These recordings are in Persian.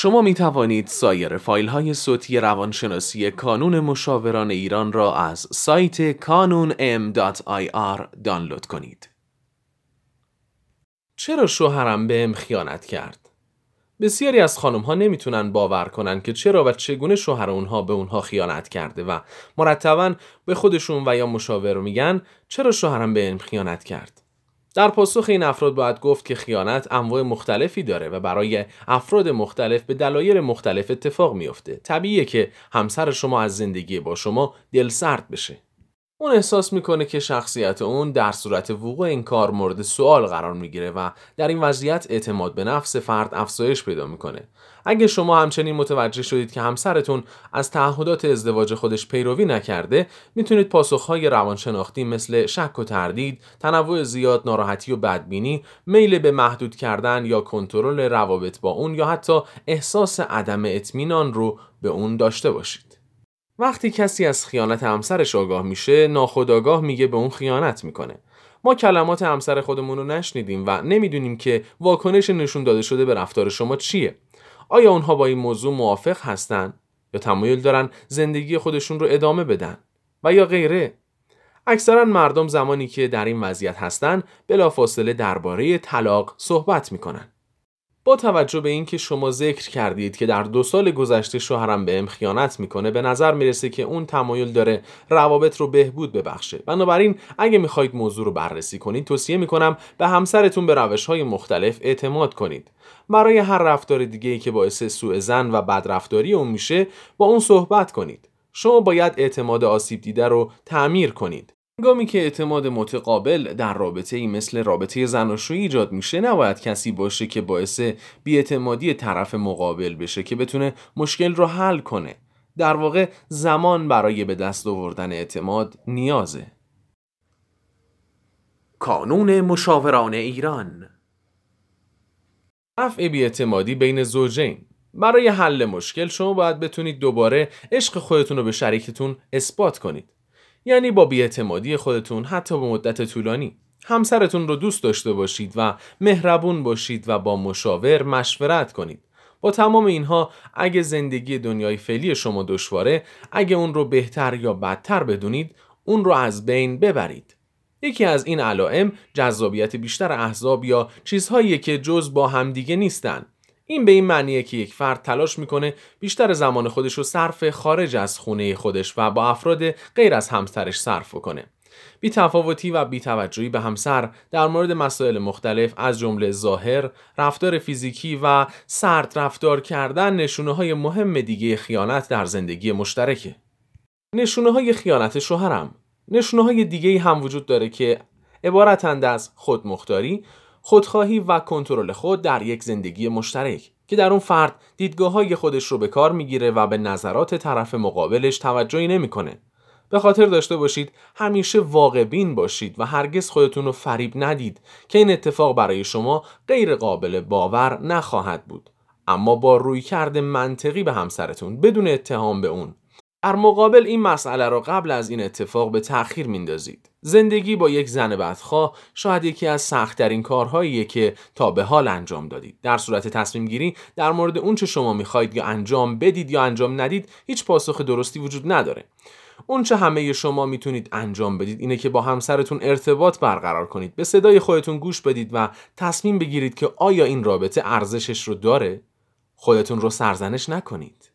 شما می توانید سایر فایل های صوتی روانشناسی کانون مشاوران ایران را از سایت kanunm.ir دانلود کنید. چرا شوهرم بهم خیانت کرد؟ بسیاری از خانم ها نمیتونن باور کنن که چرا و چگونه شوهر اونها به اونها خیانت کرده و مرتباً به خودشون و یا مشاور میگن چرا شوهرم بهم خیانت کرد؟ در پاسخ این افراد باید گفت که خیانت انواع مختلفی داره و برای افراد مختلف به دلایل مختلف اتفاق میفته. طبیعیه که همسر شما از زندگی با شما دلسرد بشه. اون احساس میکنه که شخصیت اون در صورت وقوع این کار مورد سوال قرار میگیره و در این وضعیت اعتماد به نفس فرد افزایش پیدا میکنه. اگه شما همچنین متوجه شدید که همسرتون از تعهدات ازدواج خودش پیروی نکرده، میتونید پاسخهای روانشناختی مثل شک و تردید، تنوع زیاد، ناراحتی و بدبینی، میل به محدود کردن یا کنترل روابط با اون یا حتی احساس عدم اطمینان رو به اون داشته باشید. وقتی کسی از خیانت همسرش آگاه میشه، ناخودآگاه میگه به اون خیانت میکنه. ما کلمات همسر خودمون رو نشنیدیم و نمیدونیم که واکنش نشون داده شده به رفتار شما چیه. آیا اونها با این موضوع موافق هستن یا تمایل دارن زندگی خودشون رو ادامه بدن و یا غیره؟ اکثرا مردم زمانی که در این وضعیت هستن بلافاصله درباره طلاق صحبت میکنن. با توجه به اینکه شما ذکر کردید که در 2 سال گذشته شوهرم بهم خیانت میکنه، به نظر میرسه که اون تمایل داره روابط رو بهبود ببخشه. بنابراین اگه میخواید موضوع رو بررسی کنید، توصیه میکنم به همسرتون به روش‌های مختلف اعتماد کنید. برای هر رفتار دیگه‌ای که باعث سوء ظن و بدرفتاری اون میشه، با اون صحبت کنید. شما باید اعتماد آسیب دیده رو تعمیر کنید. هنگامی که اعتماد متقابل در رابطه‌ای مثل رابطه زناشویی ایجاد میشه، نباید کسی باشه که باعث بی‌اعتمادی طرف مقابل بشه که بتونه مشکل رو حل کنه. در واقع زمان برای به دست آوردن اعتماد نیازه. کانون مشاوران ایران. رفع بی‌اعتمادی بین زوجین. برای حل مشکل شما باید بتونید دوباره عشق خودتون رو به شریکتون اثبات کنید. یعنی با بی‌اعتمادی خودتون حتی به مدت طولانی. همسرتون رو دوست داشته باشید و مهربون باشید و با مشاور مشورت کنید. با تمام اینها، اگه زندگی دنیای فعلی شما دشواره، اگه اون رو بهتر یا بدتر بدونید، اون رو از بین ببرید. یکی از این علائم جذابیت بیشتر احزاب یا چیزهایی که جز با همدیگه نیستن. این به این معنیه که یک فرد تلاش میکنه بیشتر زمان خودش رو صرف خارج از خونه خودش و با افراد غیر از همسرش صرف کنه. بی‌تفاوتی و بی‌توجهی به همسر در مورد مسائل مختلف از جمله ظاهر، رفتار فیزیکی و سرد رفتار کردن نشونه‌های مهم دیگه خیانت در زندگی مشترکه. نشونه‌های خیانت شوهرم. نشونه‌های دیگه‌ای هم وجود داره که عبارتند از خودمختاری، خودخواهی و کنترل خود در یک زندگی مشترک که در اون فرد دیدگاه‌های خودش رو به کار میگیره و به نظرات طرف مقابلش توجهی نمی‌کنه. به خاطر داشته باشید همیشه واقع بین باشید و هرگز خودتون رو فریب ندید که این اتفاق برای شما غیر قابل باور نخواهد بود، اما با رویکرد منطقی به همسرتون بدون اتهام به اون. در مقابل این مسئله را قبل از این اتفاق به تأخیر میندازید. زندگی با یک زن بدخواه شاید یکی از سخت‌ترین کارهاییه که تا به حال انجام دادید. در صورت تصمیم گیری در مورد اون چه شما میخواید یا انجام بدید یا انجام ندید، هیچ پاسخ درستی وجود نداره. اون چه همه شما میتونید انجام بدید اینه که با همسرتون ارتباط برقرار کنید، به صدای خودتون گوش بدید و تصمیم بگیرید که آیا این رابطه ارزشش رو داره؟ خودتون رو سرزنش نکنید.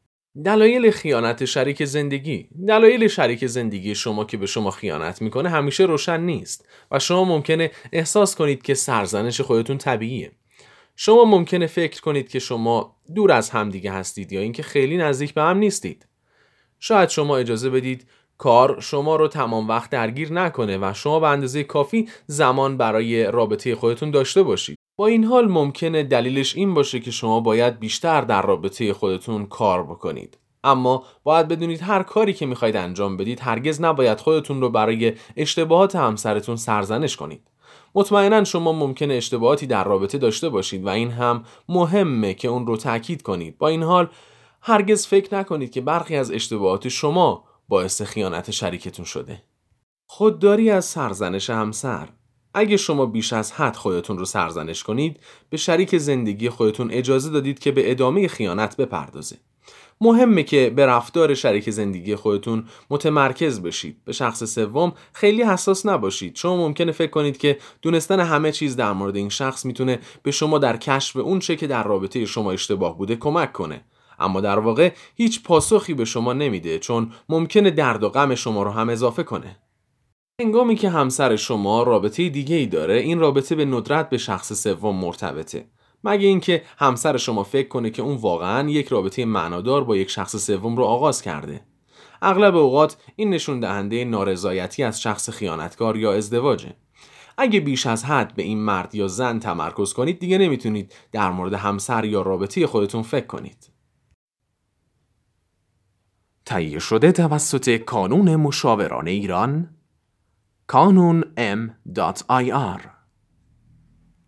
دلایل خیانت شریک زندگی. دلایل شریک زندگی شما که به شما خیانت میکنه همیشه روشن نیست و شما ممکنه احساس کنید که سرزنش خودتون طبیعیه. شما ممکنه فکر کنید که شما دور از همدیگه هستید یا اینکه خیلی نزدیک به هم نیستید. شاید شما اجازه بدید کار شما رو تمام وقت درگیر نکنه و شما به اندازه کافی زمان برای رابطه خودتون داشته باشید. با این حال ممکنه دلیلش این باشه که شما باید بیشتر در رابطه خودتون کار بکنید. اما باید بدونید هر کاری که میخواید انجام بدید هرگز نباید خودتون رو برای اشتباهات همسرتون سرزنش کنید. مطمئناً شما ممکنه اشتباهاتی در رابطه داشته باشید و این هم مهمه که اون رو تأکید کنید. با این حال هرگز فکر نکنید که برخی از اشتباهات شما باعث خیانت شریکتون شده. خودداری از سرزنش همسر. اگه شما بیش از حد خودتون رو سرزنش کنید، به شریک زندگی خودتون اجازه دادید که به ادامه خیانت بپردازه. مهمه که به رفتار شریک زندگی خودتون متمرکز بشید. به شخص سوم خیلی حساس نباشید. شما ممکنه فکر کنید که دونستن همه چیز در مورد این شخص میتونه به شما در کشف اون چه که در رابطه شما اشتباه بوده کمک کنه. اما در واقع هیچ پاسخی به شما نمیده، چون ممکنه درد و غم شما رو هم اضافه کنه. هنگامی که همسر شما رابطه دیگه‌ای داره، این رابطه به ندرت به شخص سوم مرتبطه. مگه اینکه همسر شما فکر کنه که اون واقعاً یک رابطه معنادار با یک شخص سوم رو آغاز کرده. اغلب اوقات این نشون دهنده نارضایتی از شخص خیانتکار یا ازدواجه. اگه بیش از حد به این مرد یا زن تمرکز کنید، دیگه نمیتونید در مورد همسر یا رابطه خودتون فکر کنید. تهیه شده توسط کانون مشاوران ایران، kanunm.ir